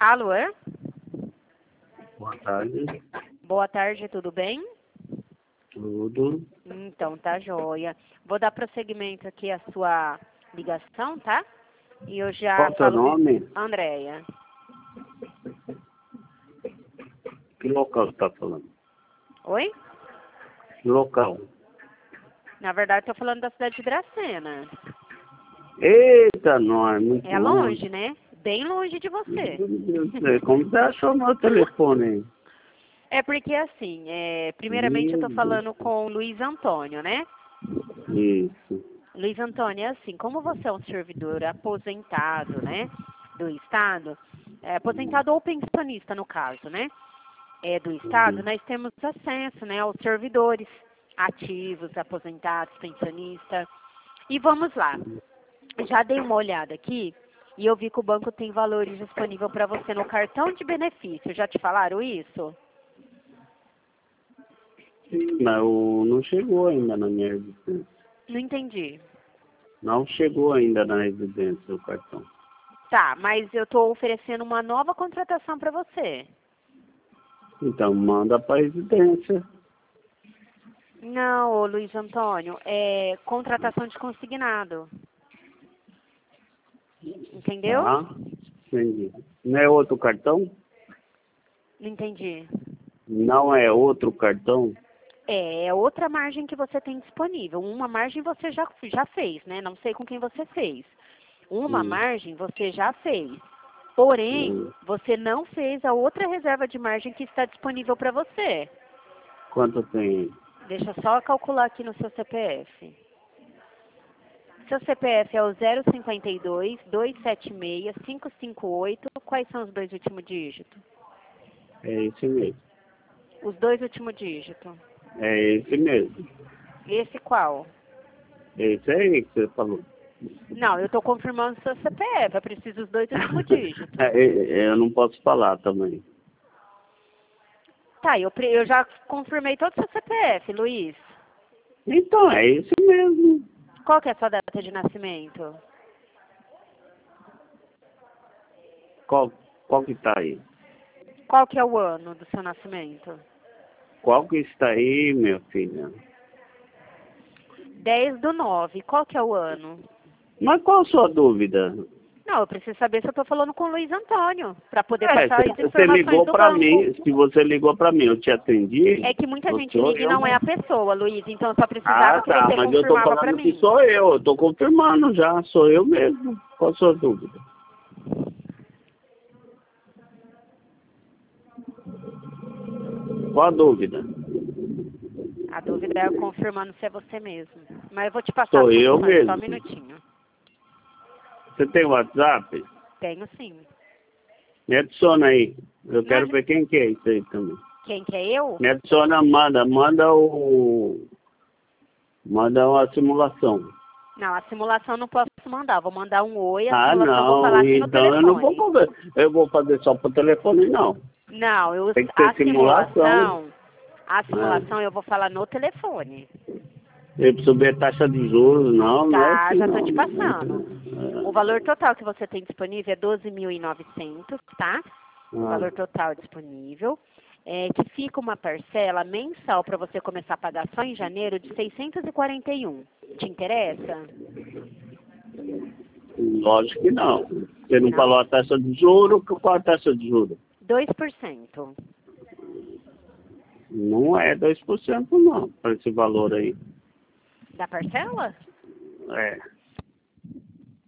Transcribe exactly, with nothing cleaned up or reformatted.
Alô? Boa tarde. Boa tarde, tudo bem? Tudo. Então, tá joia. Vou dar prosseguimento aqui à sua ligação, tá? E eu já Qual o seu falo... nome? Andréia. Que local você está falando? Oi? Que local? Na verdade, tô falando da cidade de Dracena. Eita, nós, muito É longe, né? Bem longe de você. Meu Deus do céu, como você achou meu telefone aí? É porque, assim, é, primeiramente eu tô Meu falando com o Luiz Antônio, né? Deus. Isso. Luiz Antônio, é assim, como você é um servidor aposentado, né, do Estado, é, aposentado ou pensionista, no caso, né, é, do Estado, Uhum. nós temos acesso, né, aos servidores ativos, aposentados, pensionistas. E vamos lá, já dei uma olhada aqui e eu vi que o banco tem valores disponíveis para você no cartão de benefício. Já te falaram isso? Mas o- não chegou ainda na minha residência. Não entendi. Não chegou ainda na residência o cartão. Tá, mas eu estou oferecendo uma nova contratação para você. Então manda para a residência. Não, ô Luiz Antônio, é contratação de consignado. Entendeu? Tá? Entendi. Não é outro cartão? Não entendi. Não é outro cartão? É, é outra margem que você tem disponível. Uma margem você já, já fez, né? Não sei com quem você fez. Uma Hum. margem você já fez. Porém, Hum. você não fez a outra reserva de margem que está disponível para você. Quanto tem? Deixa eu só calcular aqui no seu C P F. Seu C P F é o zero cinco dois, dois sete seis, cinco cinco oito. Quais são os dois últimos dígitos? É esse mesmo. Os dois últimos dígitos. É esse mesmo. Esse qual? É esse aí que você falou. Não, eu estou confirmando o seu C P F. Eu preciso dos dois últimos dígitos. É, é, eu não posso falar também. Tá, eu, pre- eu já confirmei todo o seu C P F, Luiz. Então, é esse mesmo. Qual que é a sua data de nascimento? Qual, qual que está aí? Qual que é o ano do seu nascimento? Qual que está aí, minha filha? dez do nove. Qual que é o ano? Mas qual a sua dúvida? Não, eu preciso saber se eu estou falando com o Luiz Antônio, para poder É, passar as você informações ligou do para banco. mim. Se você ligou para mim, eu te atendi. É que muita Não gente sou liga e eu, não é né? a pessoa, Luiz. Então eu só Ah, precisava que tá. você Mas eu tô confirmava para falando que mim. sou eu. Eu tô confirmando já. Sou eu mesmo. Qual a sua dúvida? Qual a dúvida? A dúvida é eu confirmando se é você mesmo. Mas eu vou te passar Sou as eu condições, só um mesmo. minutinho. Você tem WhatsApp? Tenho sim. Me adiciona aí. Eu quero Mas ver quem que é isso aí também. quem que é eu? Me adiciona, manda, manda o... Manda uma simulação. Não, a simulação não posso mandar. Vou mandar um oi, a Ah, simulação eu vou falar não. aqui no Então eu não vou telefone. fazer. Eu vou fazer só por telefone, não. Não, eu, Tem que a ter simulação. simulação, a Ah, simulação eu vou falar no telefone. eu preciso ver taxa de juros, não, não é Tá, assim já tô não. te passando. O valor total que você tem disponível é doze mil e novecentos, tá? O Ah, valor total disponível. É, que fica uma parcela mensal para você começar a pagar só em janeiro de seiscentos e quarenta e um. Te interessa? lógico que não. Você não, Não? falou a taxa de juros, qual a taxa de juros? dois por cento. Não é dois por cento não, para esse valor aí. Da parcela? É.